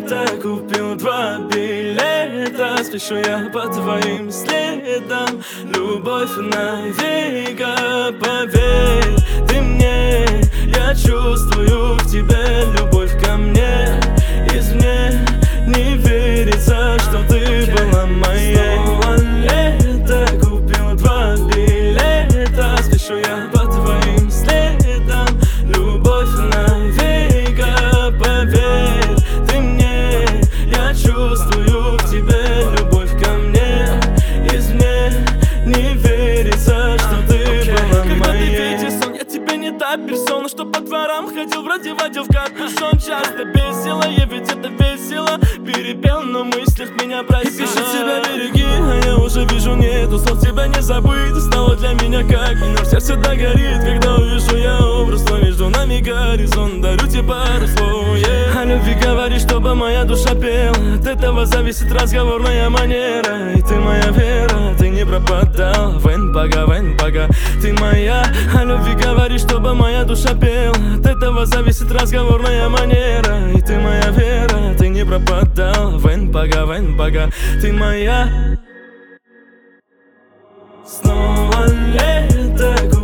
лето. Купил 2 билета, спешу я по твоим следам. Любовь навека, поверь ты мне. Я чувствую в тебе любовь ко мне. Извне не верится, что ты была моей. Снова лето, купил 2 билета, спешу я по твоим следам. Любовь навека, поверь ты мне. Я чувствую в тебе любовь ко мне. Извне не верится, что ты была моей. Когда ты видишь сон, я тебе не та персона, что по дворам ходил, вроде водил в капюшон. Часто бесило, я ведь это весело перепел, но в мыслях меня просила. И пишет тебя береги, а я уже вижу нету слов, тебя не забыть. Ты стала для меня как минор, сердце догорит, когда увижу я образ твой. Между нами горизонт, дарю тебе пару слов, yeah. О любви говори, чтобы моя душа пела. От этого зависит разговорная манера. И ты моя вера, ты не пропадал. Вен пога, ты моя. О любви говори, чтобы моя душа пела. От этого зависит разговорная манера. И ты моя вера, ты не пропадал. Вен пога, ты моя. Снова лето.